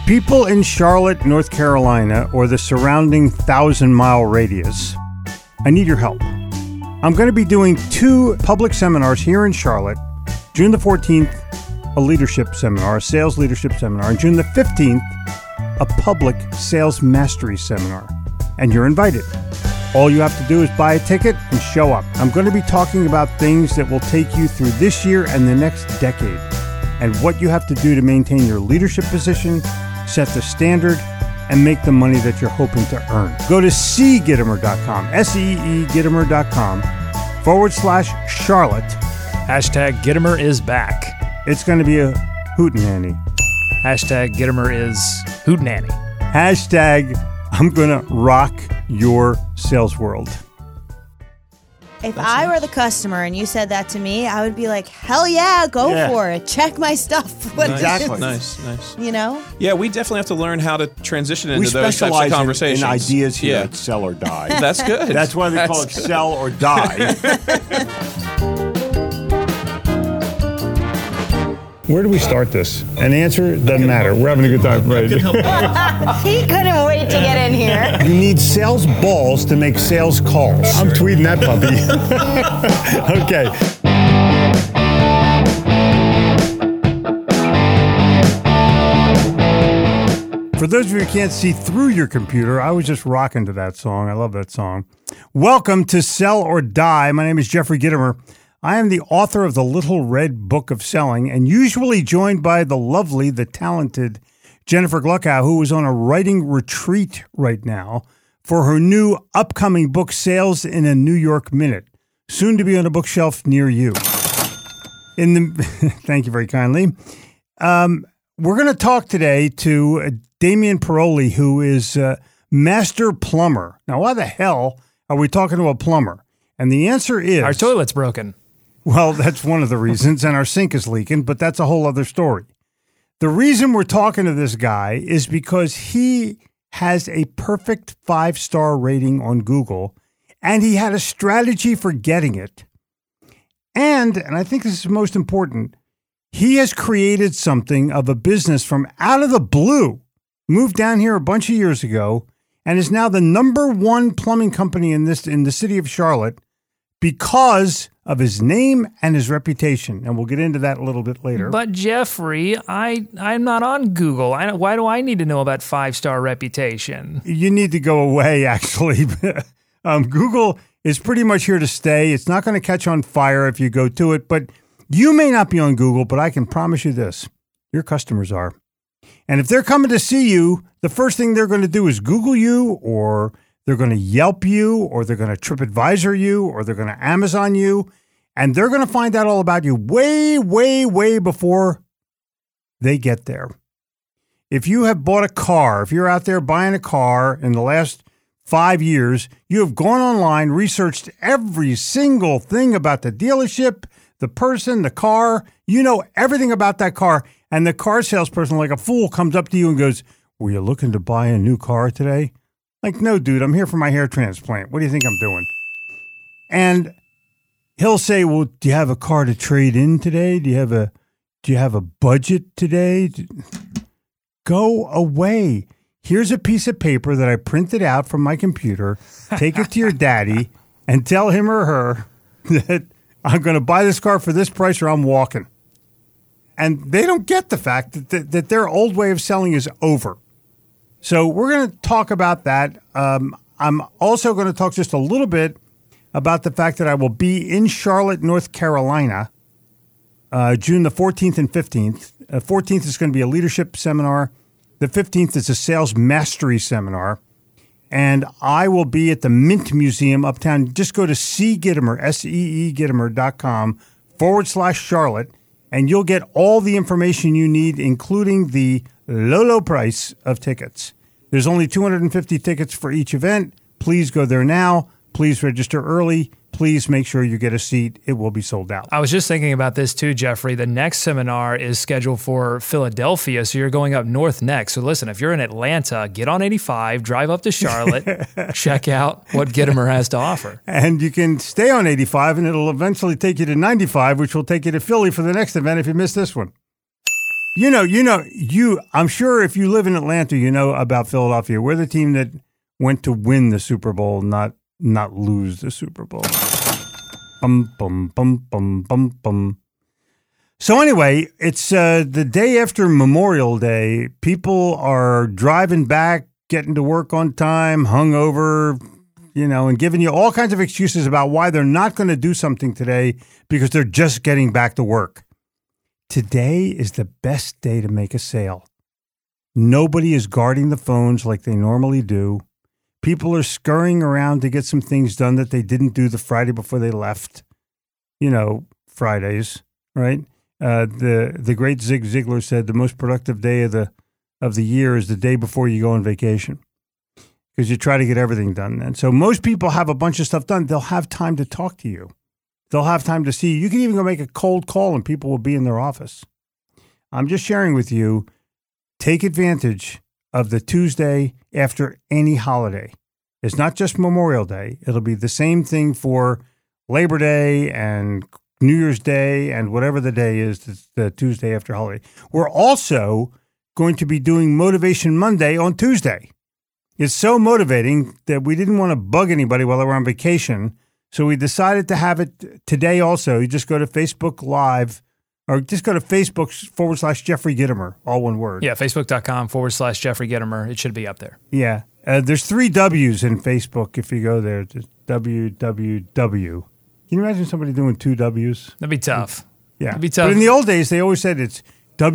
People in Charlotte, North Carolina, or the surrounding 1,000-mile radius, I need your help. I'm going to be doing 2 public seminars here in Charlotte. June the 14th, a leadership seminar, a sales leadership seminar. And June the 15th, a public sales mastery seminar. And you're invited. All you have to do is buy a ticket and show up. I'm going to be talking about things that will take you through this year and the next decade, and what you have to do to maintain your leadership position, set the standard, and make the money that you're hoping to earn. Go to cgittimer.com, SEEGittimer.com/Charlotte. Hashtag Gittimer is back. It's going to be a hootenanny. Hashtag Gittimer is hootenanny. Hashtag I'm going to rock your sales world. If I were the customer and you said that to me, I would be like, hell yeah, go for it. Check my stuff. Exactly. Nice. You know? Yeah, we definitely have to learn how to transition into those types of conversations. We specialize in ideas here at Sell or Die. That's good. That's why they call it Sell or Die. Where do we start this? An answer doesn't matter. We're having a good time. Right. He couldn't wait to get in here. You need sales balls to make sales calls. I'm tweeting that puppy. Okay. For those of you who can't see through your computer, I was just rocking to that song. I love that song. Welcome to Sell or Die. My name is Jeffrey Gittimer. I am the author of the Little Red Book of Selling, and usually joined by the lovely, the talented Jennifer Gluckow, who is on a writing retreat right now for her new upcoming book, Sales in a New York Minute, soon to be on a bookshelf near you. Thank you very kindly. We're going to talk today to Damian Paroli, who is master plumber. Now, why the hell are we talking to a plumber? And the answer is... Our toilet's broken. Well, that's one of the reasons, and our sink is leaking, but that's a whole other story. The reason we're talking to this guy is because he has a perfect 5-star rating on Google, and he had a strategy for getting it. And I think this is most important, he has created something of a business from out of the blue, moved down here a bunch of years ago, and is now the #1 plumbing company in the city of Charlotte because of his name and his reputation. And we'll get into that a little bit later. But Jeffrey, I'm not on Google. Why do I need to know about 5-star reputation? You need to go away, actually. Google is pretty much here to stay. It's not going to catch on fire if you go to it. But you may not be on Google, but I can promise you this. Your customers are. And if they're coming to see you, the first thing they're going to do is Google you, or they're going to Yelp you, or they're going to TripAdvisor you, or they're going to Amazon you, and they're going to find out all about you way, way, way before they get there. If you have bought a car, if you're out there buying a car in the last 5 years, you have gone online, researched every single thing about the dealership, the person, the car. You know everything about that car, and the car salesperson, like a fool, comes up to you and goes, "Were you looking to buy a new car today?" Like, no, dude, I'm here for my hair transplant. What do you think I'm doing? And he'll say, "Well, do you have a car to trade in today? Do you have a budget today?" Go away. Here's a piece of paper that I printed out from my computer. Take it to your daddy and tell him or her that I'm going to buy this car for this price or I'm walking. And they don't get the fact that their old way of selling is over. So we're going to talk about that. I'm also going to talk just a little bit about the fact that I will be in Charlotte, North Carolina, June the 14th and 15th. 14th is going to be a leadership seminar. The 15th is a sales mastery seminar. And I will be at the Mint Museum uptown. Just go to cgittimer, SEEGittimer.com/Charlotte, and you'll get all the information you need, including the low price of tickets. There's only 250 tickets for each event. Please go there now. Please register early. Please make sure you get a seat. It will be sold out. I was just thinking about this too, Jeffrey. The next seminar is scheduled for Philadelphia, so you're going up north next. So listen, if you're in Atlanta, get on 85, drive up to Charlotte, check out what Gittimer has to offer. And you can stay on 85, and it'll eventually take you to 95, which will take you to Philly for the next event if you miss this one. I'm sure if you live in Atlanta, you know about Philadelphia. We're the team that went to win the Super Bowl, not lose the Super Bowl. Bum, bum, bum, bum, bum, bum. So anyway, it's the day after Memorial Day. People are driving back, getting to work on time, hungover, and giving you all kinds of excuses about why they're not going to do something today because they're just getting back to work. Today is the best day to make a sale. Nobody is guarding the phones like they normally do. People are scurrying around to get some things done that they didn't do the Friday before they left. Fridays, right? The great Zig Ziglar said the most productive day of the year is the day before you go on vacation, because you try to get everything done. And so most people have a bunch of stuff done. They'll have time to talk to you. They'll have time to see you. You can even go make a cold call and people will be in their office. I'm just sharing with you, take advantage of the Tuesday after any holiday. It's not just Memorial Day. It'll be the same thing for Labor Day and New Year's Day and whatever the day is, the Tuesday after holiday. We're also going to be doing Motivation Monday on Tuesday. It's so motivating that we didn't want to bug anybody while they were on vacation. So we decided to have it today also. You just go to Facebook Live, or just go to Facebook.com/Jeffrey Gitomer, all one word. Yeah, Facebook.com/Jeffrey Gitomer. It should be up there. Yeah. There's 3 W's in Facebook if you go there. Just www. Can you imagine somebody doing 2 W's? That'd be tough. Yeah. That'd be tough. But in the old days, they always said it's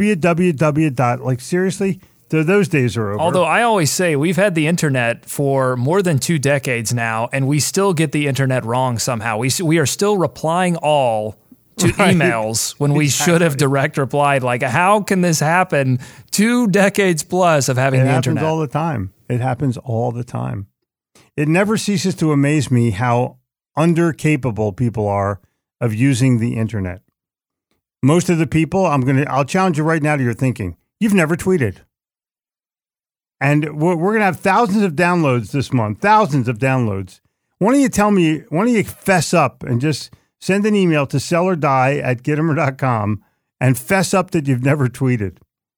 www. Like, seriously? Those days are over. Although I always say we've had the internet for more than 2 decades now, and we still get the internet wrong somehow. We are still replying all to emails when we should have direct replied. Like, how can this happen 2 decades plus of having the internet? It happens all the time. It happens all the time. It never ceases to amaze me how undercapable people are of using the internet. Most of the people, I'll challenge you right now to your thinking. You've never tweeted. And we're going to have thousands of downloads this month, thousands of downloads. Why don't you fess up and just send an email to sellardie@Gitomer.com and fess up that you've never tweeted.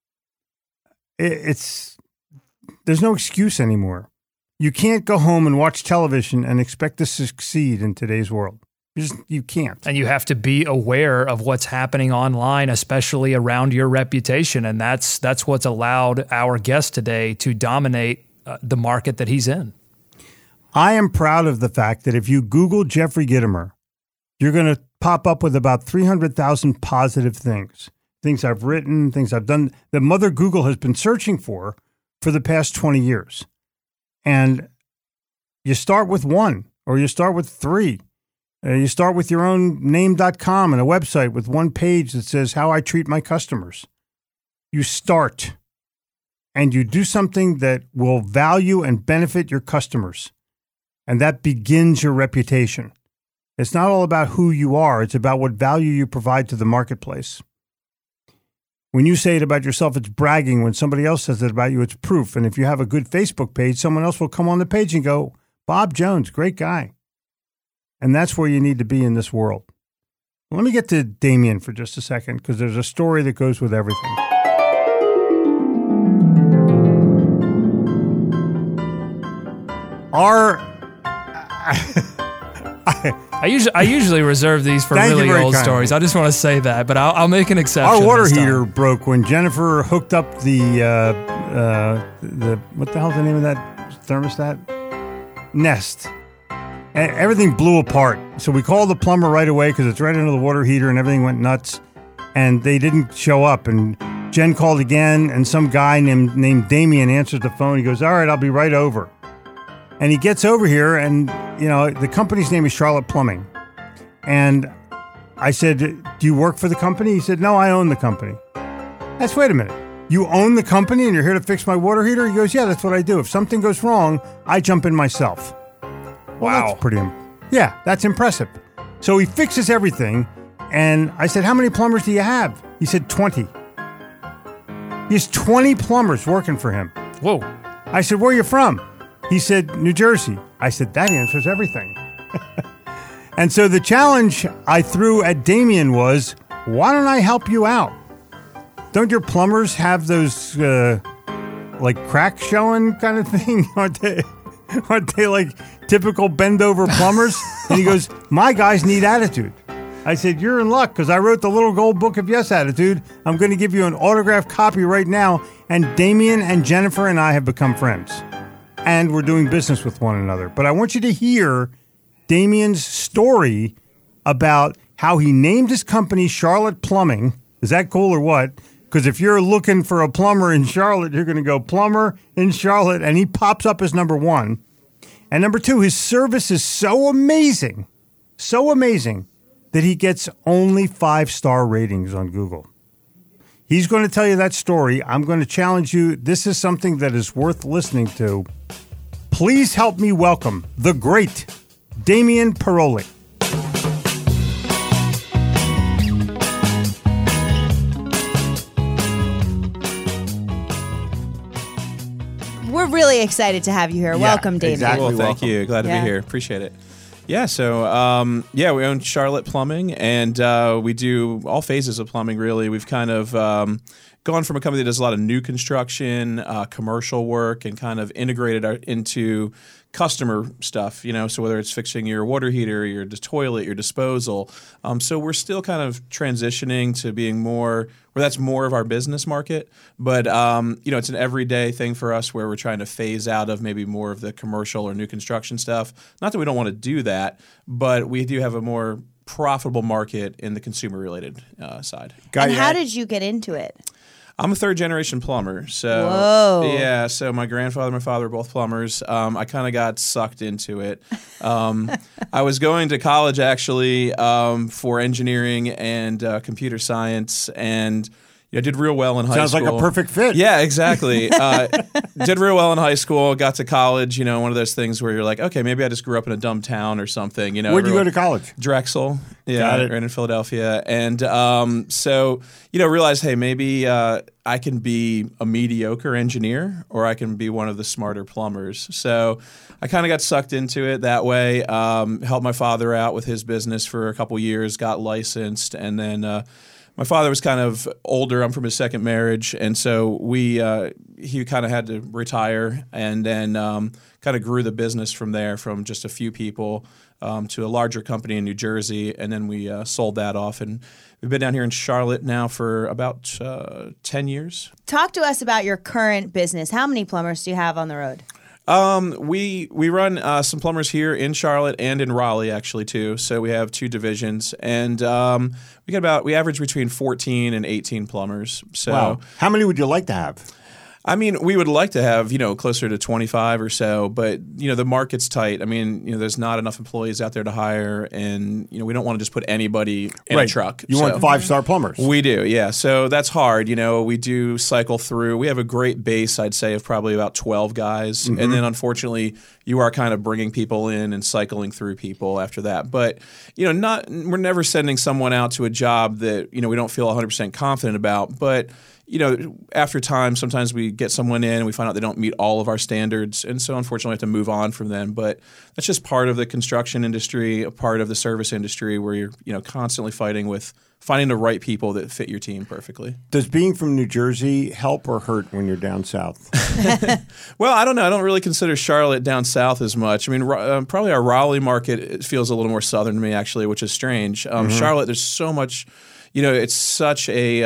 There's no excuse anymore. You can't go home and watch television and expect to succeed in today's world. You can't. And you have to be aware of what's happening online, especially around your reputation. And that's what's allowed our guest today to dominate the market that he's in. I am proud of the fact that if you Google Jeffrey Gitomer, you're going to pop up with about 300,000 positive things I've written, things I've done that Mother Google has been searching for the past 20 years. And you start with 1 or you start with 3. You start with your own name.com and a website with 1 page that says how I treat my customers. You start and you do something that will value and benefit your customers. And that begins your reputation. It's not all about who you are. It's about what value you provide to the marketplace. When you say it about yourself, it's bragging. When somebody else says it about you, it's proof. And if you have a good Facebook page, someone else will come on the page and go, Bob Jones, great guy. And that's where you need to be in this world. Let me get to Damien for just a second, because there's a story that goes with everything. I usually reserve these for really old stories. I just want to say that, but I'll make an exception. Our water heater broke when Jennifer hooked up the what the hell's the name of that thermostat? Nest. And everything blew apart. So we called the plumber right away because it's right under the water heater, and everything went nuts. And they didn't show up. And Jen called again, and some guy named Damien answers the phone. He goes, "All right, I'll be right over." And he gets over here, and the company's name is Charlotte Plumbing. And I said, "Do you work for the company?" He said, "No, I own the company." Wait a minute. You own the company and you're here to fix my water heater? He goes, "Yeah, that's what I do. If something goes wrong, I jump in myself." Well, wow. That's impressive. So he fixes everything. And I said, "How many plumbers do you have?" He said, 20. He has 20 plumbers working for him. Whoa. I said, "Where are you from?" He said, "New Jersey." I said, "That answers everything." And so the challenge I threw at Damien was, why don't I help you out? Don't your plumbers have those like crack showing kind of thing? Aren't they like typical bend over plumbers? And he goes, my guys need attitude. I said, you're in luck because I wrote the little gold book of Yes Attitude. I'm going to give you an autographed copy right now. And Damien and Jennifer and I have become friends. And we're doing business with one another. But I want you to hear Damien's story about how he named his company Charlotte Plumbing. Is that cool or what? Because if you're looking for a plumber in Charlotte, you're going to go plumber in Charlotte. And he pops up as number one. And number two, his service is so amazing, that he gets only 5-star ratings on Google. He's going to tell you that story. I'm going to challenge you. This is something that is worth listening to. Please help me welcome the great Damien Paroli. We're really excited to have you here. Welcome, Damien. Exactly. Well, thank you. Glad to be here. Appreciate it. Yeah, so we own Charlotte Plumbing, and we do all phases of plumbing, really. We've kind of gone from a company that does a lot of new construction, commercial work, and kind of integrated into customer stuff, so whether it's fixing your water heater, your toilet, your disposal. So we're still kind of transitioning to being more, where that's more of our business market. But, it's an everyday thing for us where we're trying to phase out of maybe more of the commercial or new construction stuff. Not that we don't want to do that, but we do have a more profitable market in the consumer-related side. And how did you get into it? I'm a third-generation plumber. So, whoa. Yeah, so my grandfather and my father were both plumbers. I kind of got sucked into it. I was going to college, actually, for engineering and computer science, and I did real well in high school. Sounds like a perfect fit. Yeah, exactly. Did real well in high school, got to college, one of those things where you're like, okay, maybe I just grew up in a dumb town or something. Where'd you go to college? Drexel. Yeah, right in Philadelphia. And so, realized, hey, maybe I can be a mediocre engineer or I can be one of the smarter plumbers. So I kind of got sucked into it that way, helped my father out with his business for a couple years, got licensed, and then my father was kind of older. I'm from his second marriage, and so he kind of had to retire, and then kind of grew the business from there, from just a few people to a larger company in New Jersey, and then we sold that off, and we've been down here in Charlotte now for about 10 years. Talk to us about your current business. How many plumbers do you have on the road? We run some plumbers here in Charlotte and in Raleigh, actually, too. So we have two divisions, and we average between 14 and 18 plumbers. So wow. How many would you like to have? I mean, we would like to have, closer to 25 or so, but, the market's tight. I mean, there's not enough employees out there to hire, and, we don't want to just put anybody in a truck. You want 5-star plumbers. We do, yeah. So that's hard. We do cycle through. We have a great base, I'd say, of probably about 12 guys. Mm-hmm. And then, unfortunately, you are kind of bringing people in and cycling through people after that. But, we're never sending someone out to a job that, we don't feel 100% confident about. But after time, sometimes we get someone in and we find out they don't meet all of our standards. And so, unfortunately, we have to move on from them. But that's just part of the construction industry, a part of the service industry where you're, constantly fighting with finding the right people that fit your team perfectly. Does being from New Jersey help or hurt when you're down south? Well, I don't know. I don't really consider Charlotte down south as much. I mean, probably our Raleigh market feels a little more southern to me, actually, which is strange. Charlotte, there's so much... it's such a,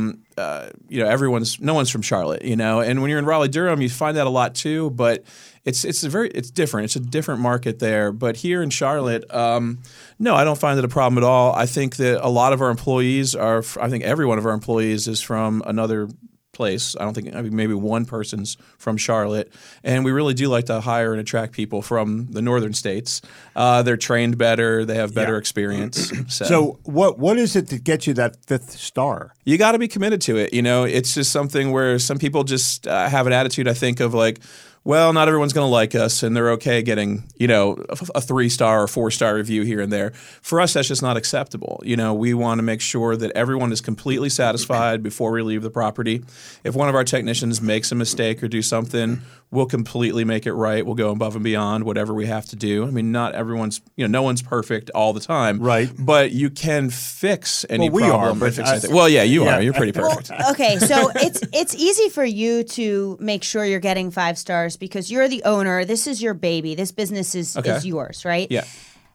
no one's from Charlotte, and when you're in Raleigh-Durham, you find that a lot too, but it's different. It's a different market there. But here in Charlotte, no, I don't find it a problem at all. I think that a lot of our employees I think every one of our employees is from another place. I think maybe one person's from Charlotte, and we really do like to hire and attract people from the northern states. They're trained better, they have better experience. So what is it that gets you that 5th star? You got to be committed to it. It's just something where some people just have an attitude, I think, of like, well, not everyone's going to like us, and they're okay getting, a 3-star or 4-star review here and there. For us, that's just not acceptable. We want to make sure that everyone is completely satisfied before we leave the property. If one of our technicians makes a mistake or do something, we'll completely make it right. We'll go above and beyond whatever we have to do. I mean, not everyone's, no one's perfect all the time. Right. But you can fix any we problem. Are, but well, yeah, you are. You're pretty perfect. Well, okay, so it's easy for you to make sure you're getting 5 stars because you're the owner. This is your baby. This business is yours, right? Yeah.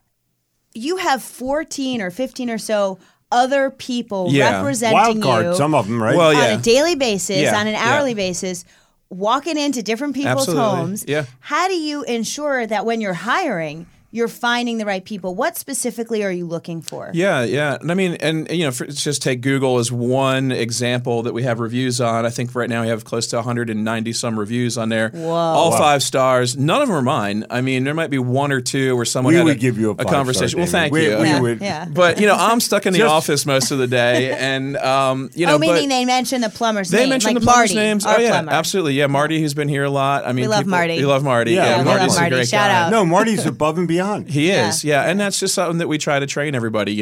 You have 14 or 15 or so other people representing Wild card, you some of them, right? Well, on a daily basis, on an hourly yeah. basis, walking into different people's Absolutely. homes. Yeah. How do you ensure that when you're hiring, you're finding the right people? What specifically are you looking for? Yeah. I mean, just take Google as one example that we have reviews on. I think right now we have close to 190 some reviews on there. Whoa. All 5 stars. None of them are mine. I mean, there might be 1 or 2 where someone We had would give you a 5-star, conversation. Well, thank you. We would. Yeah. But I'm stuck in the office most of the day, and meaning they mentioned the plumber's name. They mentioned like the plumber's Marty, names. our Oh yeah, plumber. absolutely. Yeah, Marty, who's been here a lot. I mean, We love Marty. We love Marty. Yeah, we Marty's love a Marty. great Shout guy. out. No, Marty's above and beyond. He is, yeah, and that's just something that we try to train everybody.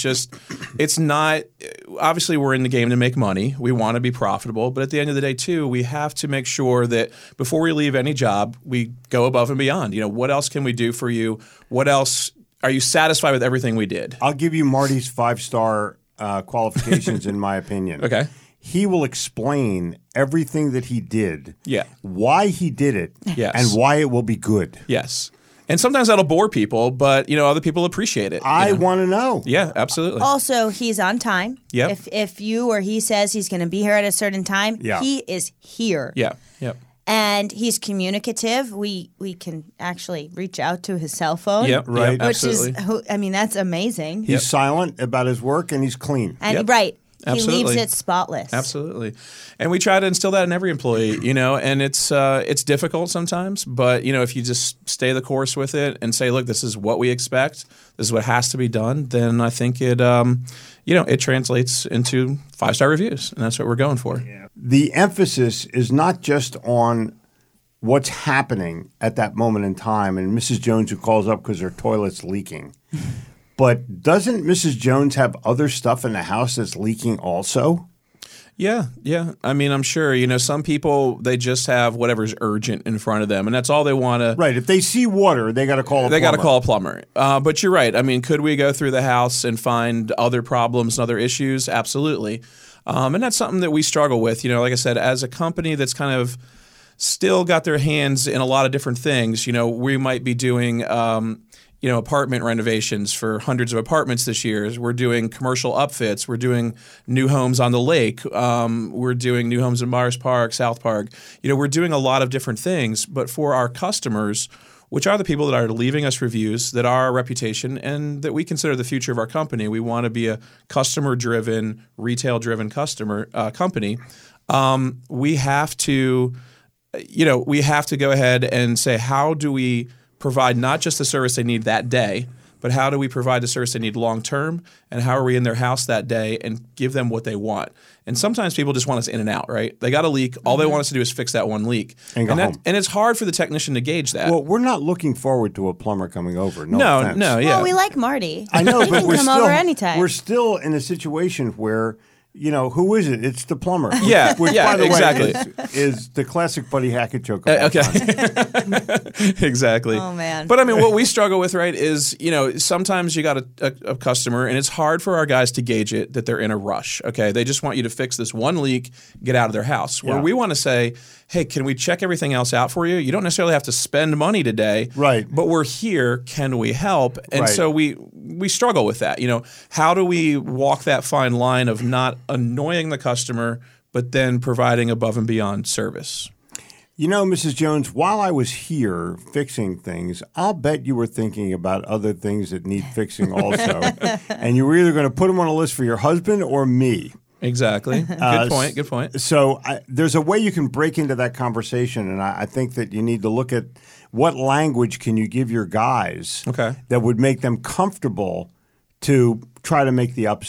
It's not. Obviously, we're in the game to make money. We want to be profitable, but at the end of the day, too, we have to make sure that before we leave any job, we go above and beyond. What else can we do for you? What else? Are you satisfied with everything we did? I'll give you Marty's 5-star qualifications, in my opinion. Okay. He will explain everything that he did, why he did it, Yes. and why it will be good. Yes. And sometimes that'll bore people, but other people appreciate it. I want to know. Yeah, absolutely. Also, he's on time. Yep. If you or he says he's going to be here at a certain time, Yeah. he is here. Yeah. Yep. And he's communicative. We can actually reach out to his cell phone. Yep. Right. Yep, Which absolutely. is, that's amazing. He's silent about his work, and he's clean. And Yep. right. Absolutely. He leaves it spotless. Absolutely. And we try to instill that in every employee, and it's difficult sometimes, but if you just stay the course with it and say, look, this is what we expect, this is what has to be done, then I think it it translates into 5-star reviews, and that's what we're going for. Yeah. The emphasis is not just on what's happening at that moment in time, and Mrs. Jones who calls up because her toilet's leaking. But doesn't Mrs. Jones have other stuff in the house that's leaking also? Yeah. I mean, I'm sure, some people, they just have whatever's urgent in front of them, and that's all they want to. Right. If they see water, they got to call a plumber. They got to call a plumber. But you're right. I mean, could we go through the house and find other problems and other issues? Absolutely. And that's something that we struggle with. Like I said, as a company that's kind of still got their hands in a lot of different things, we might be doing apartment renovations for hundreds of apartments this year. We're doing commercial upfits. We're doing new homes on the lake. We're doing new homes in Myers Park, South Park. We're doing a lot of different things. But for our customers, which are the people that are leaving us reviews, that are our reputation, and that we consider the future of our company, we want to be a customer-driven, retail-driven company. We have to, go ahead and say, how do we provide not just the service they need that day, but how do we provide the service they need long term, and how are we in their house that day and give them what they want? And sometimes people just want us in and out, right? They got a leak. All they want us to do is fix that one leak. And go home. And it's hard for the technician to gauge that. Well, we're not looking forward to a plumber coming over. No offense. yeah. Well, we like Marty. I know, He but can we're come still over anytime. We're still in a situation where, who is it? It's the plumber. Yeah, Which, yeah, by the exactly. way, is the classic Buddy Hackett joke. Of all Okay. time. Exactly. Oh, man. But I mean, what we struggle with, right, is, sometimes you got a customer and it's hard for our guys to gauge it that they're in a rush. Okay. They just want you to fix this one leak, get out of their house. Where we want to say, hey, can we check everything else out for you? You don't necessarily have to spend money today. Right. But we're here. Can we help? And Right. so we struggle with that. How do we walk that fine line of not annoying the customer, but then providing above and beyond service? Mrs. Jones, while I was here fixing things, I'll bet you were thinking about other things that need fixing also. And you were either going to put them on a list for your husband or me. Exactly. Good point. Good point. So there's a way you can break into that conversation, and I think that you need to look at what language can you give your guys Okay. that would make them comfortable to try to make the upsell.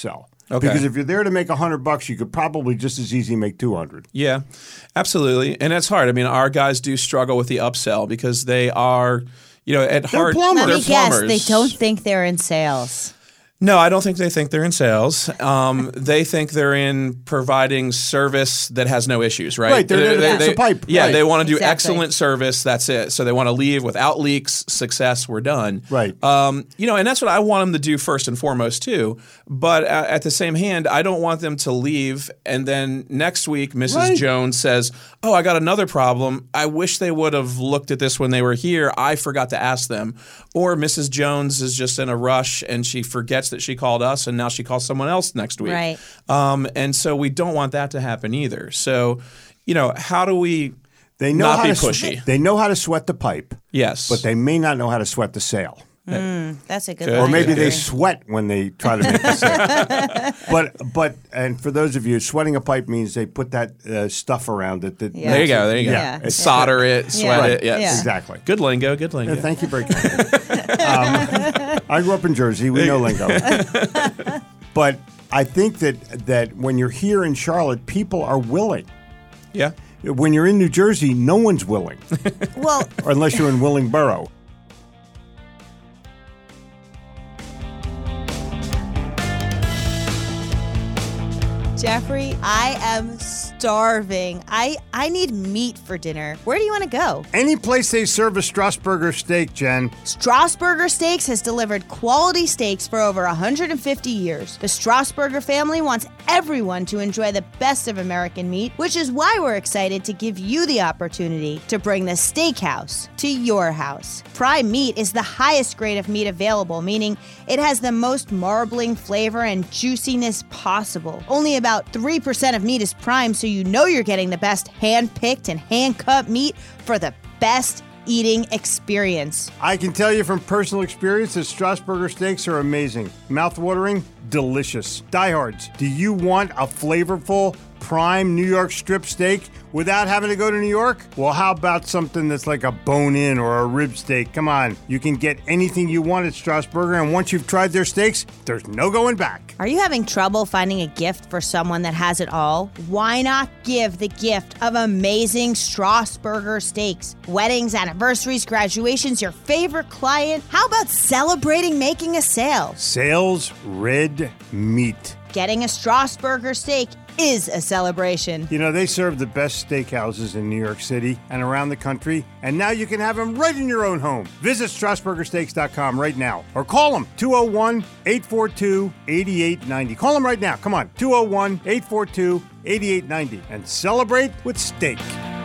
Okay. Because if you're there to make $100, you could probably just as easy make 200. Yeah, absolutely. And it's hard. I mean, our guys do struggle with the upsell because they are, at heart, plumbers. Let me guess, plumbers. they don't think they're in sales. No, I don't think they think they're in sales. They think they're in providing service that has no issues, right? Right, they're fix a pipe. Yeah, Right. they want to do Exactly. excellent service. That's it. So they want to leave without leaks, success, we're done. Right. And that's what I want them to do first and foremost too. But at the same hand, I don't want them to leave and then next week Mrs. Right. Jones says, "Oh, I got another problem. I wish they would have looked at this when they were here. I forgot to ask them." Or Mrs. Jones is just in a rush and she forgets that she called us and now she calls someone else next week. Right. And so we don't want that to happen either. So, how do we They know not how be to pushy? They know how to sweat the pipe, Yes. but they may not know how to sweat the sale. That's a good Or line. Or maybe they Jeffrey. sweat when they try to make the sale. But and for those of you, sweating a pipe means they put that stuff around it. Yeah. There you go. There you go. Yeah. It's- Solder it, sweat Right. it. Yes. Yeah. Exactly. Good lingo. Good lingo. Yeah, thank you very much. I grew up in Jersey. We know lingo. But I think that when you're here in Charlotte, people are willing. Yeah. When you're in New Jersey, no one's willing, Well, or unless you're in Willingboro. Jeffrey, I am starving. I need meat for dinner. Where do you want to go? Any place they serve a Strasburger steak, Jen. Strasburger Steaks has delivered quality steaks for over 150 years. The Strasburger family wants everyone to enjoy the best of American meat, which is why we're excited to give you the opportunity to bring the steakhouse to your house. Prime meat is the highest grade of meat available, meaning it has the most marbling flavor and juiciness possible. Only about 3% of meat is prime, so you know you're getting the best hand-picked and hand-cut meat for the best eating experience. I can tell you from personal experience that Strasburger steaks are amazing. Mouth-watering, delicious. Diehards, do you want a flavorful prime New York strip steak without having to go to New York? Well, how about something that's like a bone-in or a rib steak? Come on, you can get anything you want at Strasburger, and once you've tried their steaks, there's no going back. Are you having trouble finding a gift for someone that has it all? Why not give the gift of amazing Strasburger steaks? Weddings, anniversaries, graduations, your favorite client. How about celebrating making a sale? Sales red meat. Getting a Strasburger steak is a celebration. You know, they serve the best steakhouses in New York City and around the country, and now you can have them right in your own home. Visit StrasburgerSteaks.com right now, or call them 201-842-8890. Call them right now. Come on, 201-842-8890, and celebrate with steak.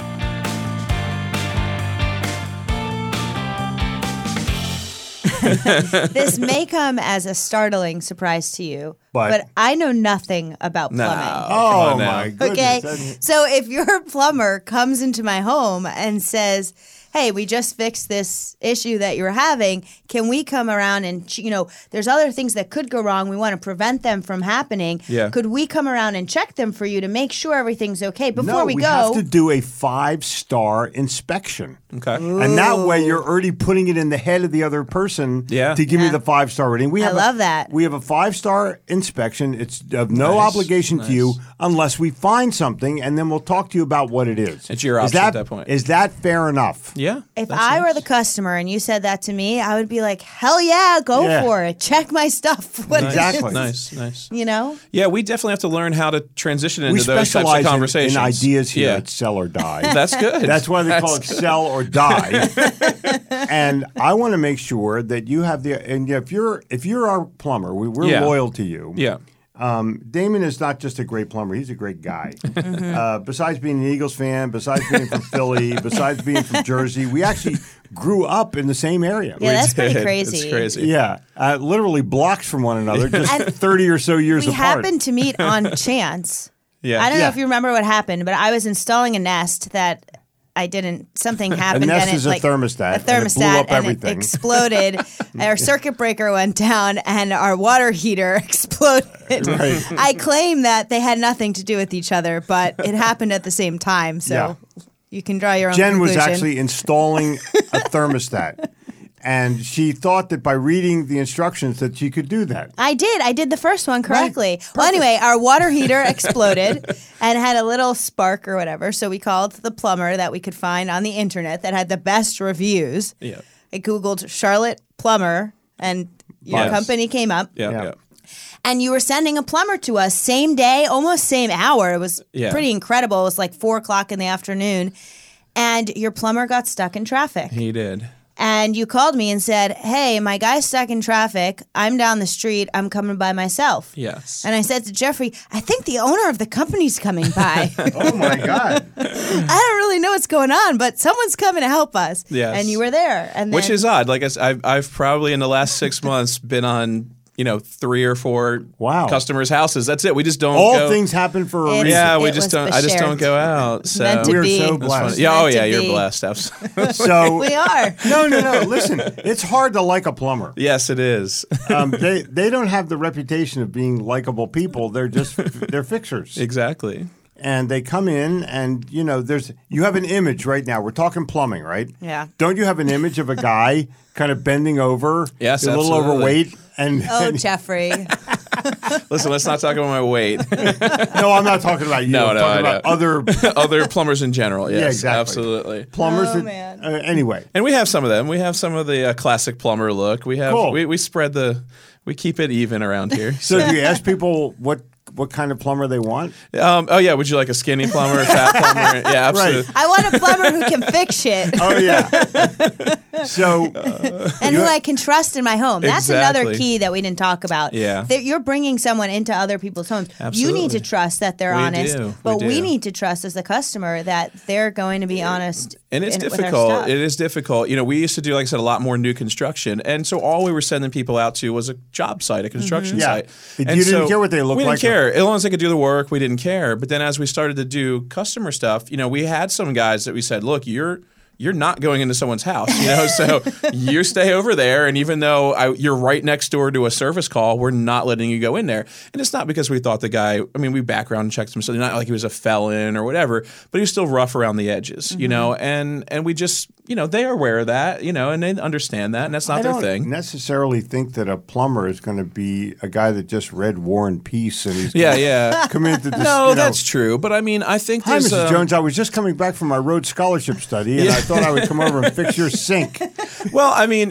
This may come as a startling surprise to you, but I know nothing about plumbing. Oh, on now. my goodness. Okay, That's- so if your plumber comes into my home and says, "Hey, we just fixed this issue that you're having. Can we come around and, there's other things that could go wrong. We want to prevent them from happening. Yeah. Could we come around and check them for you to make sure everything's okay before no, we go?" have to do a 5-star inspection. Okay. And that way you're already putting it in the head of the other person Yeah. to give me the 5-star rating. I love that. We have a 5-star inspection. It's of no obligation to you unless we find something, and then we'll talk to you about what it is. It's your option at that point. Is that fair enough? Yeah. If that's I nice. were the customer and you said that to me, I would be like, "Hell yeah, go Yeah. for it. Check my stuff." What Exactly. Nice. You know? Yeah, we definitely have to learn how to transition into We those types specialize of conversations. in ideas here Yeah. at Sell or Die. That's good. That's why they call it Sell or Die. And I want to make sure that you have and if you're our plumber, we're Yeah. loyal to you. Yeah. Damon is not just a great plumber; he's a great guy. Besides being an Eagles fan, besides being from Philly, besides being from Jersey, we actually grew up in the same area. Yeah, that's pretty crazy. It's crazy. Yeah, literally blocks from one another, just 30 or so years We apart. happened to meet on chance. Yeah. I don't know Yeah. if you remember what happened, but I was installing a Nest that I didn't. Something happened. Nest and it, is a thermostat, A and it blew thermostat, up and everything. it exploded. Our circuit breaker went down, and our water heater exploded. Right. I claim that they had nothing to do with each other, but it happened at the same time. So Yeah. you can draw your own Jen was conclusion. actually installing a thermostat. And she thought that by reading the instructions that she could do that. I did the first one correctly. Right. Well, anyway, our water heater exploded and had a little spark or whatever. So we called the plumber that we could find on the internet that had the best reviews. Yeah. I Googled Charlotte Plumber and your Yes. company came up. Yeah. And you were sending a plumber to us same day, almost same hour. It was Yeah. pretty incredible. It was like 4:00 in the afternoon. And your plumber got stuck in traffic. He did. And you called me and said, hey, my guy's stuck in traffic. I'm down the street. I'm coming by myself. Yes. And I said to Jeffrey, I think the owner of the company's coming by. Oh, my God. I don't really know what's going on, but someone's coming to help us. Yes. And you were there. And Which then- is odd. Like I've probably in the last 6 months been on 3 or 4 Wow. customers' houses. That's it. We just don't All go. things happen for a It's- reason. Yeah, we It just was don't. I just don't beshared. go out. So Meant to We're be. so That's blessed. funny. Yeah. Oh Meant yeah, to you're be. blessed. Absolutely. So We are. no. Listen, it's hard to like a plumber. Yes, it is. They don't have the reputation of being likable people. They're fixers. Exactly. And they come in, and you have an image right now. We're talking plumbing, right? Yeah. Don't you have an image of a guy kind of bending over, Yes, a little absolutely. overweight, and Oh, Jeffrey. Listen, let's not talk about my weight. no, I'm not talking about you. No, I'm no, talking I about know. other Other plumbers in general. Yes, Yeah, exactly. absolutely. plumbers. Oh, that, man. Anyway, And we have some of them. We have some of the classic plumber look. We have. Cool. We spread we keep it even around here. so do you ask people what kind of plumber they want? Oh yeah, would you like a skinny plumber, a fat plumber? Yeah, absolutely. I want a plumber who can fix shit Oh yeah. So and who I can trust in my home. That's another Exactly. key that we didn't talk about. Yeah. That you're bringing someone into other people's homes. You Absolutely. need to trust that they're We honest, do. We but we do. need to trust as the customer that they're going to be honest. And it's with our difficult. stuff. It is difficult. We used to do, like I said, a lot more new construction, and so all we were sending people out to was a job site, a construction Yeah. site. You And didn't care what they looked we like. didn't care as long as they could do the work. We didn't care. But then as we started to do customer stuff, we had some guys that we said, look, you're not going into someone's house, so you stay over there. And even though you're right next door to a service call, we're not letting you go in there. And it's not because we thought the guy, we background checked him, so not like he was a felon or whatever, but he was still rough around the edges, and we just, they are aware of that, and they understand that, and that's not I their don't thing. necessarily think that a plumber is going to be a guy that just read War and Peace and he's Yeah. come into this. No, that's true. But I think Hi, there's Mrs. Jones. I was just coming back from my Rhodes Scholarship study, and I thought I would come over and fix your sink. Well,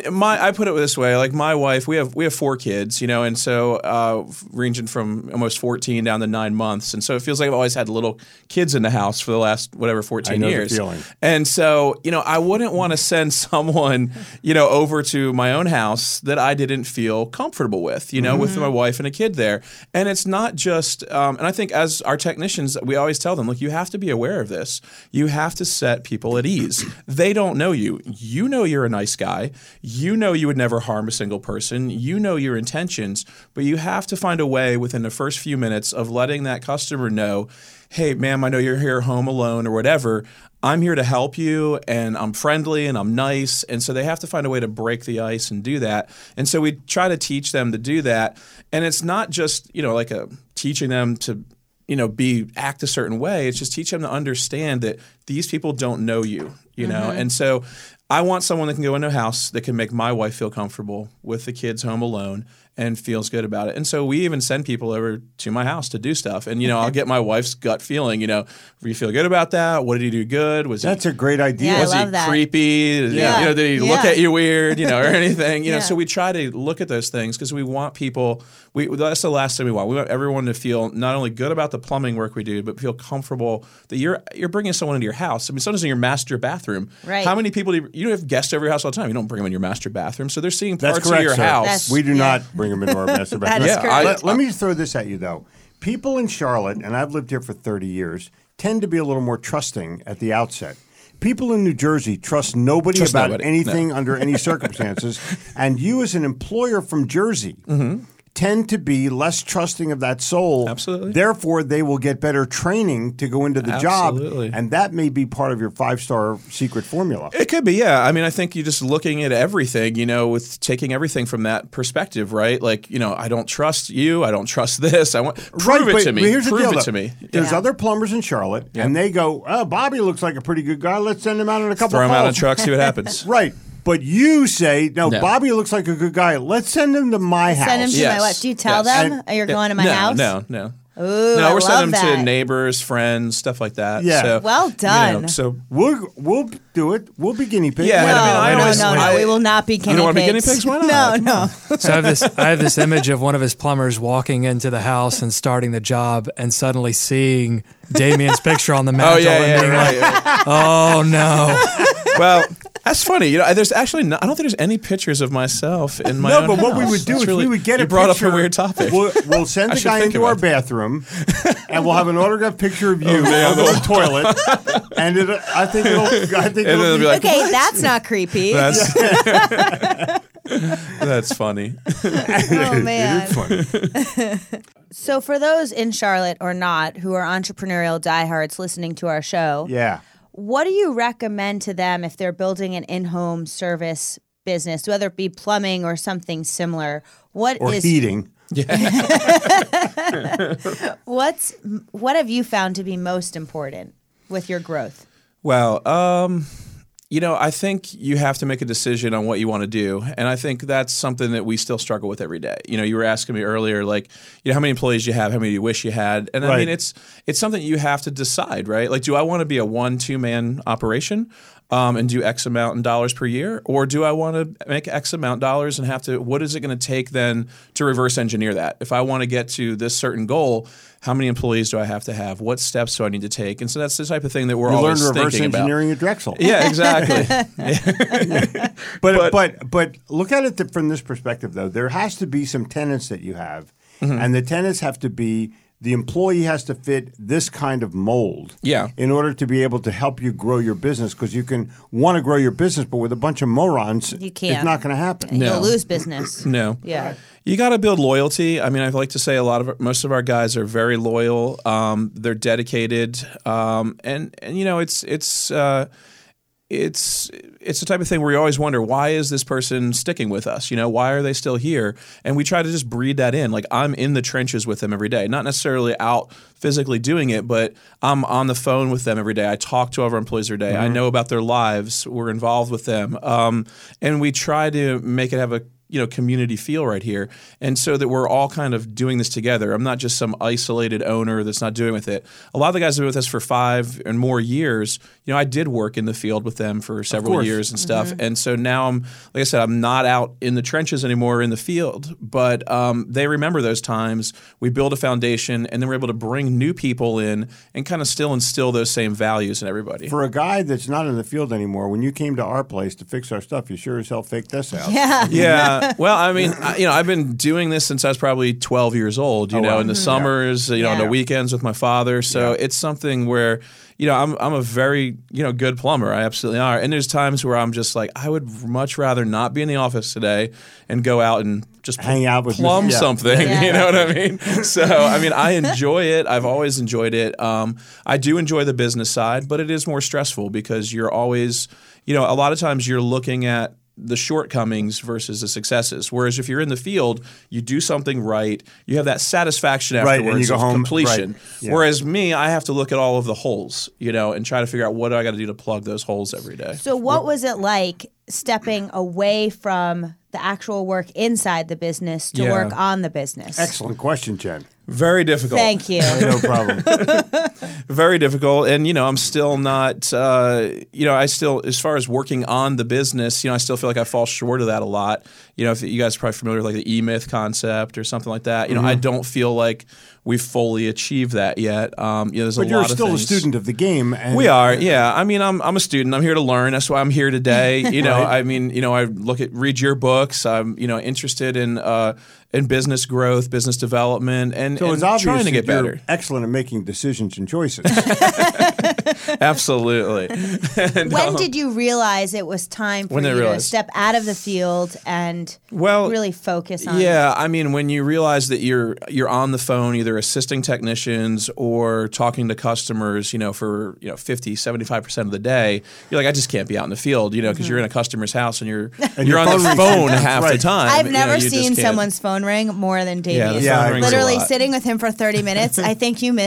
I put it this way. Like my wife, we have 4 kids, and so ranging from almost 14 down to 9 months, and so it feels like I've always had little kids in the house for the last 14 I know the years. feeling. And so I wouldn't want to send someone over to my own house that I didn't feel comfortable with, with my wife and a kid there. And it's not just, and I think as our technicians, we always tell them, look, you have to be aware of this. You have to set people at ease. They don't know you. You know you're a nice guy. You know you would never harm a single person. You know your intentions, but you have to find a way within the first few minutes of letting that customer know, hey, ma'am, I know you're here home alone or whatever. I'm here to help you, and I'm friendly and I'm nice. And so they have to find a way to break the ice and do that. And so we try to teach them to do that. And it's not just, like teaching them to act a certain way. It's just teach them to understand that these people don't know you, know? And so I want someone that can go into a house that can make my wife feel comfortable with the kids home alone and feels good about it. And so we even send people over to my house to do stuff. And, I'll get my wife's gut feeling, do you feel good about that? What did he do good? That's a great idea. Yeah, Was I he love that. creepy? Yeah. Did he look Yeah. at you weird? Or anything? Yeah. So we try to look at those things because we want people. That's the last thing we want. We want everyone to feel not only good about the plumbing work we do, but feel comfortable that you're bringing someone into your house. Someone's in your master bathroom. Right. How many people do you have guests over your house all the time? You don't bring them in your master bathroom, so they're seeing That's parts correct, of your sir. house. We do Yeah. not bring them into our master bathroom. That is correct. Let me throw this at you, though. People in Charlotte, and I've lived here for 30 years, tend to be a little more trusting at the outset. People in New Jersey trust nobody Trust about nobody. anything under any circumstances. And you, as an employer from Jersey, tend to be less trusting of that soul. Absolutely. Therefore, they will get better training to go into the Absolutely. job. And that may be part of your 5-star secret formula. It could be, yeah. I think you're just looking at everything, with taking everything from that perspective, right? Like, I don't trust you. I don't trust this. Prove it but to me. here's the Prove deal, it though. to me. There's Yeah. other plumbers in Charlotte, and they go, oh, Bobby looks like a pretty good guy. Let's send him out in a couple Throw of them out on calls. truck, see what happens. Right. But you say, no, Bobby looks like a good guy. Let's send him to my house. Send him to Yes. my wife. Do you tell Yes. them you're going to my house? No. Ooh, No, I we're sending love them that. to neighbors, friends, stuff like that. Yeah. So, Well done. so We'll do it. We'll be guinea pigs. Yeah, No, I always- no. We will not be guinea pigs. don't wanna be guinea pigs? Why not? No. So I have this image of one of his plumbers walking into the house and starting the job, and suddenly seeing Damien's picture on the mantle and being like, "Oh no!" Well, that's funny. You know, there's actually I don't think there's any pictures of myself in my own No, but what we house. would do That's is really, we would get you a brought picture. up a weird topic. We'll send I the should guy think into our about that. bathroom, and we'll have an autographed picture of you on the toilet. And I think it'll it'll be like, Okay, that's not creepy. That's that's funny. Oh man. It is funny. So for those in Charlotte or not who are entrepreneurial diehards listening to our show, Yeah. what do you recommend to them if they're building an in-home service business, whether it be plumbing or something similar? What Or is heating. what have you found to be most important with your growth? Well, you know, I think you have to make a decision on what you want to do. And I think that's something that we still struggle with every day. You know, you were asking me earlier, like, you know, how many employees you have, how many you wish you had. And I mean, it's something you have to decide, right? Like, do I want to be a 1-2 man operation and do X amount in dollars per year? Or do I want to make X amount dollars and have to, what is it going to take then to reverse engineer that? If I want to get to this certain goal, how many employees do I have to have? What steps do I need to take? And so that's the type of thing that we're You always learned reverse thinking about. engineering at Drexel. Yeah, exactly. But look at it from this perspective, though. There has to be some tenets that you have, and the tenets have to be the employee has to fit this kind of mold in order to be able to help you grow your business, because you can want to grow your business, but with a bunch of morons, You can't. it's not going to happen. You'll lose business. No. Yeah. You got to build loyalty. I mean, I like to say most of our guys are very loyal. They're dedicated, and you know, it's the type of thing where you always wonder, why is this person sticking with us? You know, why are they still here? And we try to just breed that in. Like, I'm in the trenches with them every day, not necessarily out physically doing it, but I'm on the phone with them every day. I talk to all of our employees every day. I know about their lives. We're involved with them, and we try to make it have a community feel right here, and so that we're all kind of doing this together. I'm not just some isolated owner that's not doing with it. A lot of the guys that have been with us for 5 and more years, you know, I did work in the field with them for several years and stuff, and so now I'm, like I said, I'm not out in the trenches anymore in the field, but they remember those times. We build a foundation, and then we're able to bring new people in and kind of still instill those same values in everybody. For a guy that's not in the field anymore, when you came to our place to fix our stuff, you sure as hell faked us out. Yeah. Yeah. Well, I mean, I've been doing this since I was probably 12 years old, you know, in the summers, you know, on the weekends with my father. So it's something where, you know, I'm a very, good plumber. I absolutely are. And there's times where I'm just like, I would much rather not be in the office today and go out and just hang out with plumb something. Yeah. You know what I mean? So, I mean, I enjoy it. I've always enjoyed it. I do enjoy the business side, but it is more stressful because you're always, a lot of times you're looking at the shortcomings versus the successes. Whereas if you're in the field, you do something right, you have that satisfaction afterwards and you go of home, completion. right. Yeah. Whereas me, I have to look at all of the holes, and try to figure out what do I got to do to plug those holes every day. So what was it like stepping away from the actual work inside the business to work on the business? Excellent question, Jen. Very difficult. Thank you. No problem. Very difficult. And, I'm still not, I still, as far as working on the business, I still feel like I fall short of that a lot. If you guys are probably familiar with like the E-Myth concept or something like that, I don't feel like we've fully achieved that yet. There's But a you're lot of still a things. student of the game. And We are, yeah. I mean, I'm a student. I'm here to learn. That's why I'm here today. I mean, I read your books. I'm, interested in business growth, business development, and, So it's and obvious trying to get that you're better. excellent at making decisions and choices. Absolutely. And, When did you realize it was time for When did I you to realize? step out of the field and really focus on Yeah, I mean, when you realize that you're on the phone, either assisting technicians or talking to customers, for 50, 75% of the day, you're like, I just can't be out in the field, because you're in a customer's house and you're your on phone the rings. phone half the Right. time. I've You never you just seen can't. someone's phone ring more than Yeah, Davey's. the phone rings a Literally lot. sitting with him for 30 minutes. I think you missed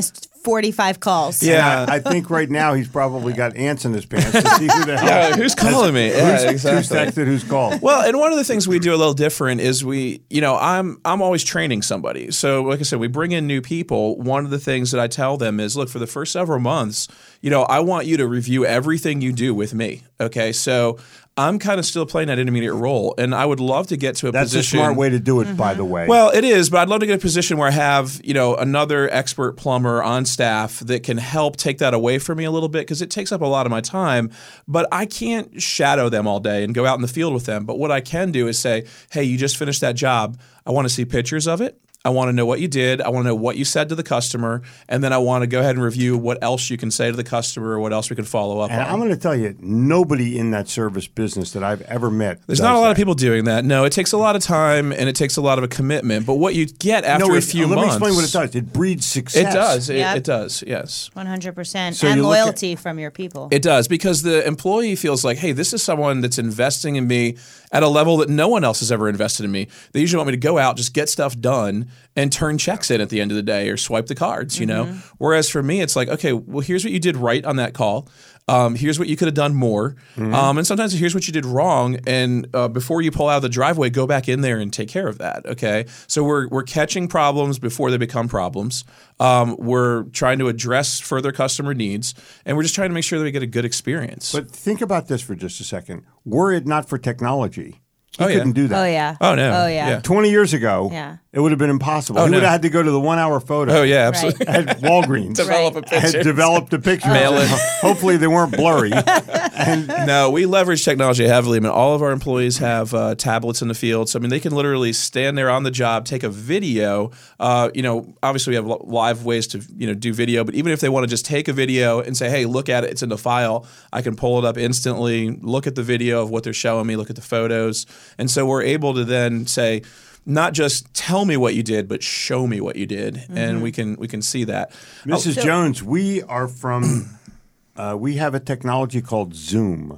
45 calls. Yeah. And I think right now he's probably got ants in his pants to see who the hell. Yeah, who's calling me? Yeah, Who's texted, who's called. Well, and one of the things we do a little different is I'm always training somebody. So like I said, we bring in new people. One of the things that I tell them is, look, for the first several months, I want you to review everything you do with me. Okay, so I'm kind of still playing that intermediate role, and I would love to get to a position. That's a smart way to do it, by the way. Well, it is, but I'd love to get a position where I have, another expert plumber on staff that can help take that away from me a little bit, because it takes up a lot of my time. But I can't shadow them all day and go out in the field with them. But what I can do is say, hey, you just finished that job. I want to see pictures of it. I want to know what you did. I want to know what you said to the customer. And then I want to go ahead and review what else you can say to the customer or what else we can follow up on. And I'm going to tell you, nobody in that service business that I've ever met There's not a lot of people doing that. No, it takes a lot of time and it takes a lot of a commitment. But what you get after a few months. Let me explain what it does. It breeds success. It does. Yep. It does, yes. 100%. So and you look loyalty from your people. It does, because the employee feels like, hey, this is someone that's investing in me at a level that no one else has ever invested in me. They usually want me to go out, just get stuff done, and turn checks in at the end of the day or swipe the cards, Whereas for me, it's like, okay, well, here's what you did right on that call. Here's what you could have done more. And sometimes here's what you did wrong. And before you pull out of the driveway, go back in there and take care of that. Okay. So we're catching problems before they become problems. We're trying to address further customer needs, and we're just trying to make sure that we get a good experience. But think about this for just a second. Were it not for technology, he Oh, yeah. couldn't do that. Oh, yeah. Oh, no. Oh, yeah. Yeah. 20 years ago, Yeah. it would have been impossible. Oh, He no. would have had to go to the 1 hour photo. Oh, yeah, absolutely. At Walgreens. Develop a Had picture. developed a picture. Mail it. Hopefully they weren't blurry. No, we leverage technology heavily. I mean, all of our employees have tablets in the field. So, I mean, they can literally stand there on the job, take a video. Obviously we have live ways to, do video. But even if they want to just take a video and say, hey, look at it, it's in the file, I can pull it up instantly, look at the video of what they're showing me, look at the photos. And so we're able to then say, not just tell me what you did, but show me what you did. And we can see that. Mrs. Jones, we are from, we have a technology called Zoom.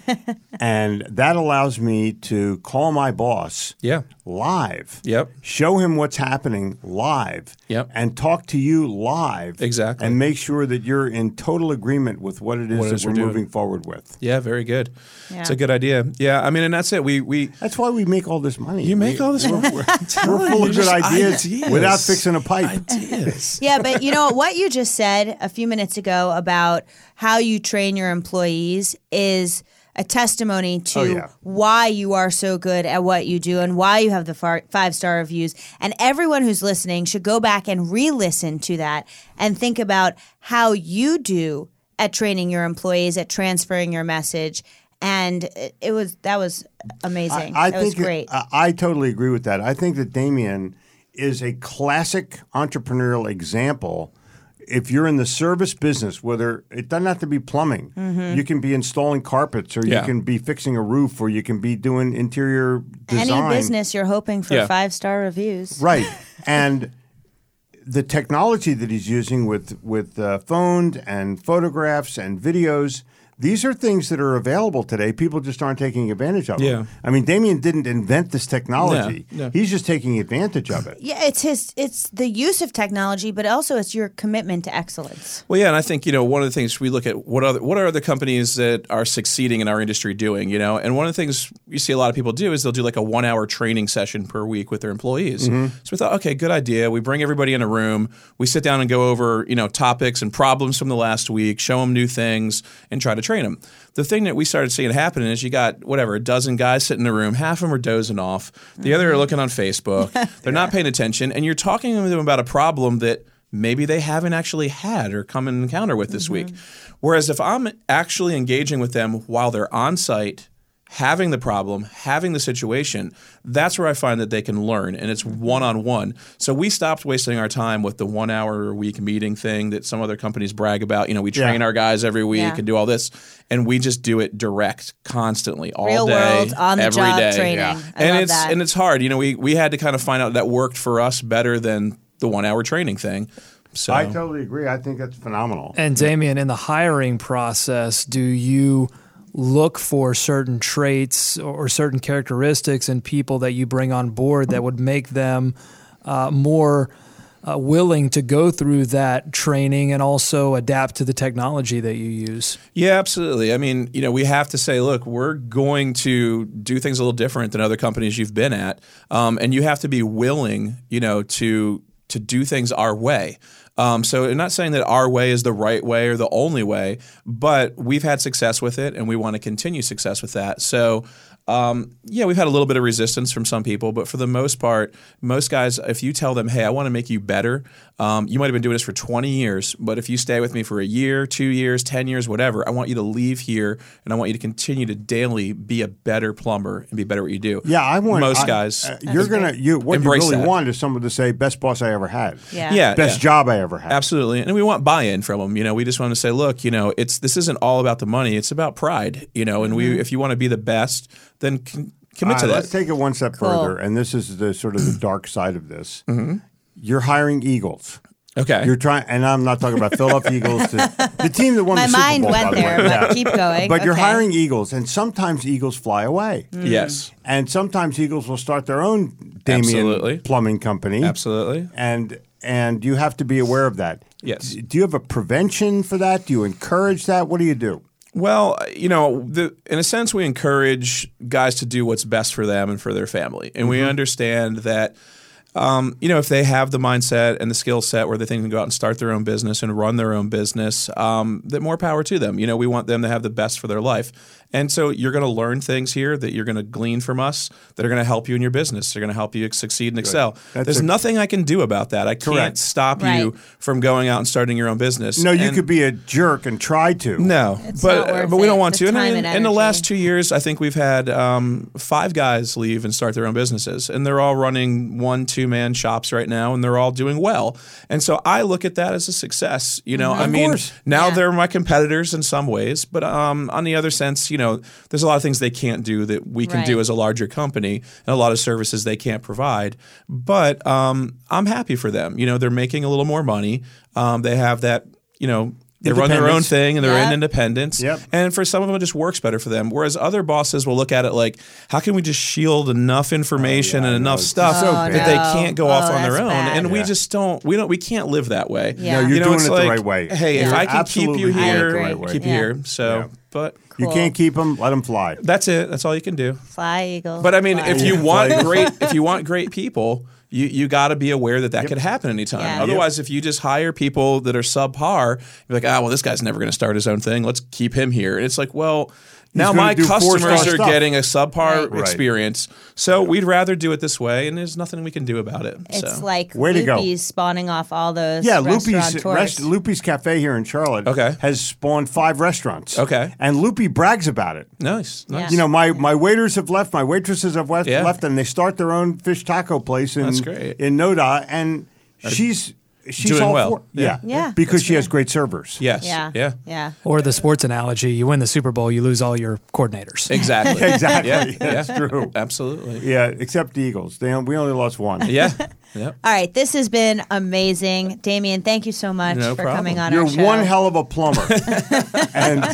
And that allows me to call my boss live. Yep. Show him what's happening live. Yep. And talk to you live. Exactly. And make sure that you're in total agreement with what it is that we're moving forward with. Yeah, very good. Yeah. It's a good idea. Yeah, I mean, and that's it. We That's why we make all this money. You make all this money. We're full of good ideas without fixing a pipe. Ideas. Yeah, but what you just said a few minutes ago about how you train your employees is a testimony to why you are so good at what you do and why you have the 5-star reviews. And everyone who's listening should go back and re-listen to that and think about how you do at training your employees, at transferring your message. And that was amazing. That was great. I totally agree with that. I think that Damien is a classic entrepreneurial example. If you're in the service business, whether it doesn't have to be plumbing, you can be installing carpets, or you can be fixing a roof, or you can be doing interior design. Any business, you're hoping for 5-star reviews. Right. And the technology that he's using with phones and photographs and videos, these are things that are available today. People just aren't taking advantage of them. I mean, Damien didn't invent this technology. No. He's just taking advantage of it. Yeah, it's the use of technology, but also it's your commitment to excellence. Well, yeah, and I think, one of the things we look at, what are other companies that are succeeding in our industry doing, and one of the things you see a lot of people do is they'll do like a 1-hour training session per week with their employees. So we thought, okay, good idea. We bring everybody in a room. We sit down and go over, topics and problems from the last week, show them new things, and try to train them. The thing that we started seeing happen is you got, a dozen guys sitting in a room. Half of them are dozing off. The other are looking on Facebook. They're not paying attention. And you're talking to them about a problem that maybe they haven't actually had or come and encounter with this week. Whereas if I'm actually engaging with them while they're on site, having the problem, having the situation, that's where I find that they can learn, and it's one-on-one. So we stopped wasting our time with the 1-hour-a-week meeting thing that some other companies brag about. We train our guys every week and do all this, and we just do it direct, constantly, all Real day, world, on the every job day. training. I love that. And it's hard. We had to kind of find out that worked for us better than the 1-hour training thing. So I totally agree. I think that's phenomenal. And Damien, in the hiring process, do you look for certain traits or certain characteristics in people that you bring on board that would make them more willing to go through that training and also adapt to the technology that you use. Yeah, absolutely. I mean, we have to say, look, we're going to do things a little different than other companies you've been at, and you have to be willing, to do things our way. So I'm not saying that our way is the right way or the only way, but we've had success with it, and we want to continue success with that. So we've had a little bit of resistance from some people, but for the most part, most guys, if you tell them, hey, I want to make you better, you might have been doing this for 20 years, but if you stay with me for a year, 2 years, 10 years, whatever, I want you to leave here, and I want you to continue to daily be a better plumber and be better at what you do. Yeah, I want most guys. What you really want is someone to say, best boss I ever had. Yeah. Best job I ever had. Absolutely. And we want buy-in from them. We just want to say, look, this isn't all about the money. It's about pride, and if you want to be the best, then commit to that. Let's take it one step further, and this is the sort of the dark side of this. Mm-hmm. You're hiring Eagles. Okay. You're trying, and I'm not talking about Philadelphia Eagles, the team that won the Super Bowl. My mind went there, but keep going. But you're hiring Eagles, and sometimes Eagles fly away. Yes. And sometimes Eagles will start their own Damien plumbing company. Absolutely. And you have to be aware of that. Yes. Do you have a prevention for that? Do you encourage that? What do you do? Well, in a sense, we encourage guys to do what's best for them and for their family. And we understand that, if they have the mindset and the skill set where they think they can go out and start their own business and run their own business, that more power to them. We want them to have the best for their life. And so you're going to learn things here that you're going to glean from us that are going to help you in your business. They're going to help you succeed and excel. There's nothing I can do about that. I can't stop you from going out and starting your own business. No, you could be a jerk and try to. No, but we don't want to. And in the last 2 years, I think we've had 5 guys leave and start their own businesses. And they're all running 1-2-man shops right now, and they're all doing well. And so I look at that as a success. They're my competitors in some ways, but on the other sense, there's a lot of things they can't do that we can do as a larger company, and a lot of services they can't provide. But I'm happy for them. They're making a little more money. They have that, they run their own thing, and they're in independence. Yep. And for some of them, it just works better for them. Whereas other bosses will look at it like, how can we just shield enough information and enough stuff that they can't go off on their own? Bad. And we just don't. We can't live that way. Yeah. No, you're doing it the right way. Hey, if I can keep you here, keep you here. So, Yeah. but. You can't keep them, let them fly. That's it. That's all you can do. Fly, Eagle. But I mean, fly. if you want great people, you got to be aware that could happen anytime. Yeah. Otherwise, if you just hire people that are subpar, you're like, this guy's never going to start his own thing. Let's keep him here. And it's like, well, now my customers are getting a subpar experience. So we'd rather do it this way, and there's nothing we can do about it. It's like Way to go. Loopy's spawning off all those Loopy's Cafe here in Charlotte has spawned 5 restaurants. Okay. And Loopy brags about it. Nice. Yeah. My waiters have left, my waitresses have left, and they start their own fish taco place in Noda, and she's doing all well. for it. Yeah. Because she has great servers. Yes. Yeah. Or the sports analogy, you win the Super Bowl, you lose all your coordinators. Exactly. Exactly. That's true. Absolutely. Yeah, except the Eagles. We only lost 1. Yeah. Yep. All right, this has been amazing. Damien, thank you so much for coming on our show. You're one hell of a plumber. and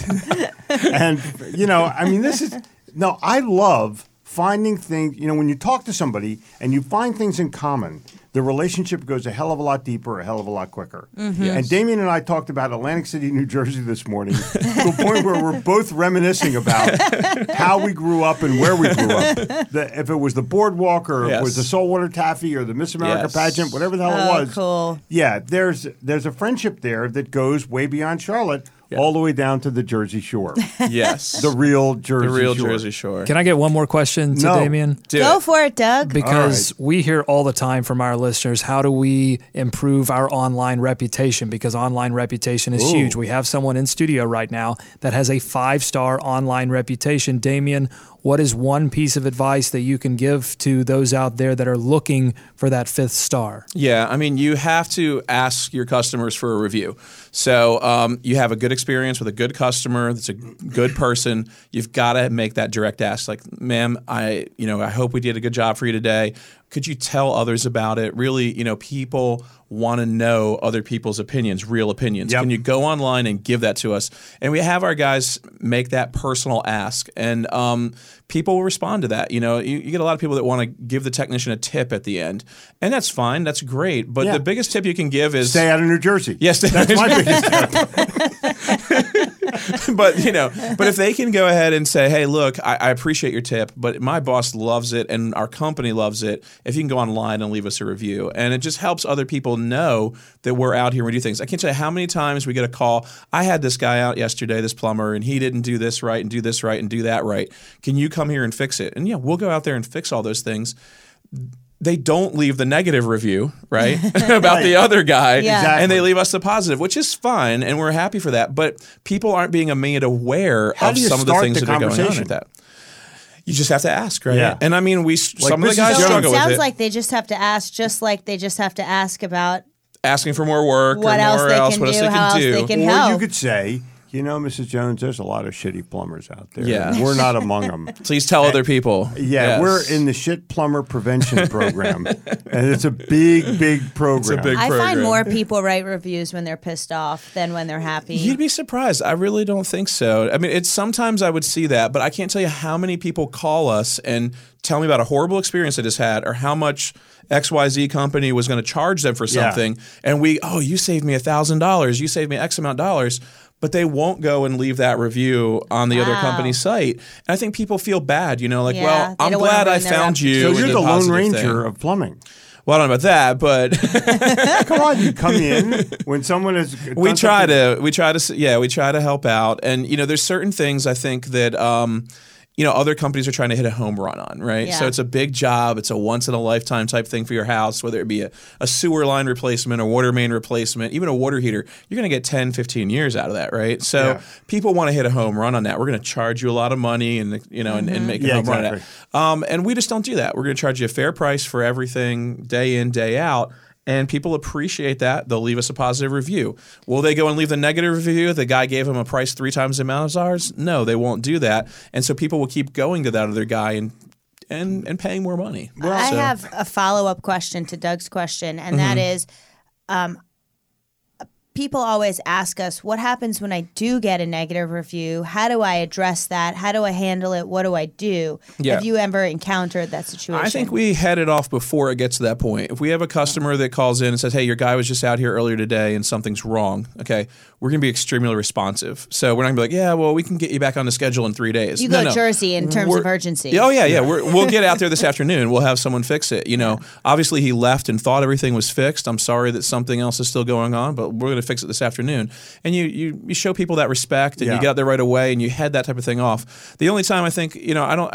I love finding things, when you talk to somebody and you find things in common, the relationship goes a hell of a lot deeper, a hell of a lot quicker. Mm-hmm. Yes. And Damien and I talked about Atlantic City, New Jersey this morning to a point where we're both reminiscing about how we grew up and where we grew up. If it was the boardwalk or it was the saltwater taffy or the Miss America pageant, whatever the hell it was. Cool. Yeah, there's a friendship there that goes way beyond Charlotte. Yeah. All the way down to the Jersey Shore. Yes. The real Jersey Shore. Can I get one more question to Damien? Go for it, Doug. Because we hear all the time from our listeners, how do we improve our online reputation? Because online reputation is huge. We have someone in studio right now that has a 5-star online reputation. Damien, what is one piece of advice that you can give to those out there that are looking for that 5th star? Yeah, I mean, you have to ask your customers for a review. So you have a good experience with a good customer that's a good person. You've got to make that direct ask. Like, ma'am, I hope we did a good job for you today. Could you tell others about it? Really, people want to know other people's opinions, real opinions. Yep. Can you go online and give that to us? And we have our guys make that personal ask, and people will respond to that. You know, you get a lot of people that want to give the technician a tip at the end, and that's fine, that's great. But the biggest tip you can give is stay out of New Jersey. Yes, that's my biggest tip. but if they can go ahead and say, hey, look, I appreciate your tip, but my boss loves it and our company loves it. If you can go online and leave us a review, and it just helps other people know that we're out here and we do things. I can't tell you how many times we get a call. I had this guy out yesterday, this plumber, and he didn't do this right and do this right and do that right. Can you come here and fix it? And we'll go out there and fix all those things. They don't leave the negative review, right, about the other guy, and they leave us the positive, which is fine, and we're happy for that. But people aren't being made aware of some of the things that are going on with that. You just have to ask, right? Yeah. And I mean, some of the guys struggle with it. It sounds like they just have to ask, just like they just have to ask about asking for more work, what or else more they else, can what do, else they how can else do. they can Or help. you could say, you know, Mrs. Jones, there's a lot of shitty plumbers out there. Yeah. We're not among them. Please tell other people. Yeah, Yes. we're in the shit plumber prevention program, and it's a big program. It's a big I find program. more people write reviews when they're pissed off than when they're happy. You'd be surprised. I really don't think so. I mean, it's sometimes I would see that, but I can't tell you how many people call us and tell me about a horrible experience they just had, or how much XYZ company was going to charge them for something, and you saved me $1,000, you saved me X amount of dollars. But they won't go and leave that review on the other company's site. And I think people feel bad, well, I'm glad I found you. So and you're did the a Lone positive Ranger thing. of plumbing. Well, I don't know about that, but Come on, you come in when someone is. we try to help out. And, there's certain things I think that, other companies are trying to hit a home run on, right? Yeah. So it's a big job. It's a once-in-a-lifetime type thing for your house, whether it be a sewer line replacement, a water main replacement, even a water heater. You're going to get 10, 15 years out of that, right? So people want to hit a home run on that. We're going to charge you a lot of money and make a home run on that. And we just don't do that. We're going to charge you a fair price for everything day in, day out. And people appreciate that. They'll leave us a positive review. Will they go and leave the negative review? The guy gave them a price 3 times the amount as ours? No, they won't do that. And so people will keep going to that other guy and paying more money. I have a follow-up question to Doug's question, and that is, people always ask us, what happens when I do get a negative review? How do I address that? How do I handle it? What do I do? Yeah. Have you ever encountered that situation? I think we head it off before it gets to that point. If we have a customer that calls in and says, hey, your guy was just out here earlier today and something's wrong, okay, we're going to be extremely responsive. So we're not going to be like, we can get you back on the schedule in 3 days. You go Jersey in terms of urgency. Oh, yeah. We'll get out there this afternoon. We'll have someone fix it. Obviously he left and thought everything was fixed. I'm sorry that something else is still going on, but we're going to fix it this afternoon. And you show people that respect, and you get out there right away, and you head that type of thing off. The only time I think, we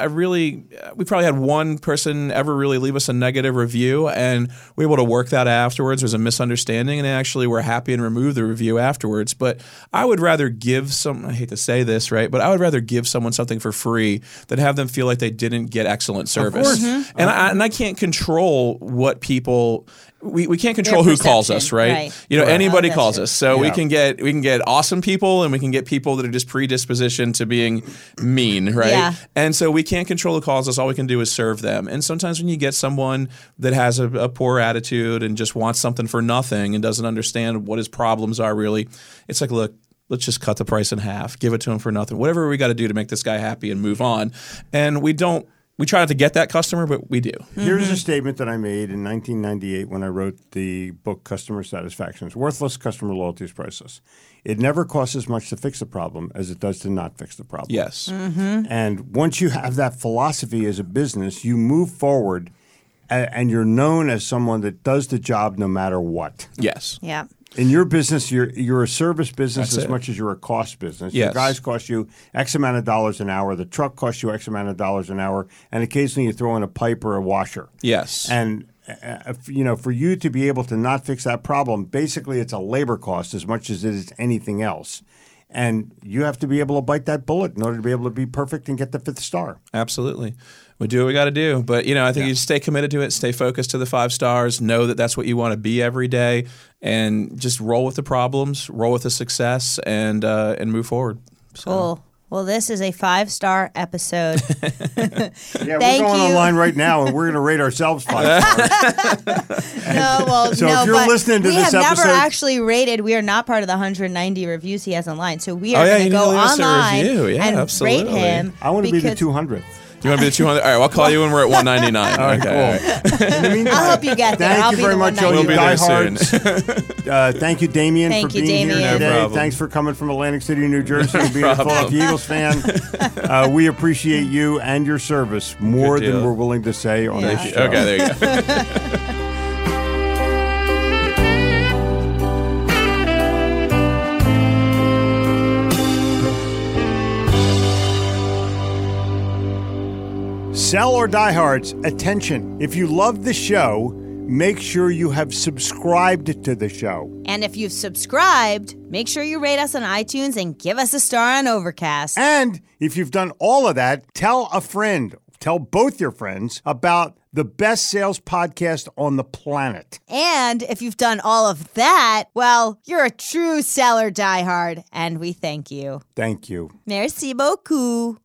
probably had one person ever really leave us a negative review, and we were able to work that afterwards. There was a misunderstanding, and they actually were happy and removed the review afterwards. But I would rather give I hate to say this, right? But I would rather give someone something for free than have them feel like they didn't get excellent service. Of course. And I can't control what people. We can't control who calls us, right? Anybody calls us. So we can get awesome people, and we can get people that are just predispositioned to being mean, right? Yeah. And so we can't control who calls us. All we can do is serve them. And sometimes when you get someone that has a poor attitude and just wants something for nothing and doesn't understand what his problems are really, it's like, look, let's just cut the price in half, give it to him for nothing. Whatever we got to do to make this guy happy and move on. And we try not to get that customer, but we do. Here's a statement that I made in 1998 when I wrote the book Customer Satisfaction. It's worthless, customer loyalty is priceless. It never costs as much to fix the problem as it does to not fix the problem. Yes. And once you have that philosophy as a business, you move forward and you're known as someone that does the job no matter what. Yes. Yeah. In your business, you're a service business That's as it. much as you're a cost business. Yes. Your guys cost you X amount of dollars an hour. The truck costs you X amount of dollars an hour. And occasionally you throw in a pipe or a washer. Yes. And for you to be able to not fix that problem, basically it's a labor cost as much as it is anything else. And you have to be able to bite that bullet in order to be able to be perfect and get the 5th star. Absolutely. We do what we got to do. But, I think you stay committed to it, stay focused to the 5 stars, know that that's what you want to be every day, and just roll with the problems, roll with the success, and move forward. So. Cool. Well, this is a 5-star episode. Yeah, we're Thank going you. online right now, and we're going to rate ourselves 5 stars. So if you're but listening to we this have never episode- actually rated. We are not part of the 190 reviews he has online. So we are yeah, going to you go need to leave us a online review. Yeah, and absolutely. rate him. I want to be the because- 200th. You want to be the 200? All right, well, I'll call you when we're at 199. All right, Okay, cool. all right. In the meantime, I'll help you get there. Thank I'll you be very the much, all 190. you We'll be there diehards. Thank you, Damien, Thank for you, being here Damien. today. No problem. Thanks for coming from Atlantic City, New Jersey, and being a problem. Philadelphia Eagles fan. We appreciate you and your service more Good deal. than we're willing to say on this show. Okay, there you go. Sell or diehards, attention. If you love the show, make sure you have subscribed to the show. And if you've subscribed, make sure you rate us on iTunes and give us a star on Overcast. And if you've done all of that, tell a friend, tell both your friends about the best sales podcast on the planet. And if you've done all of that, well, you're a true seller diehard, and we thank you. Thank you. Merci beaucoup.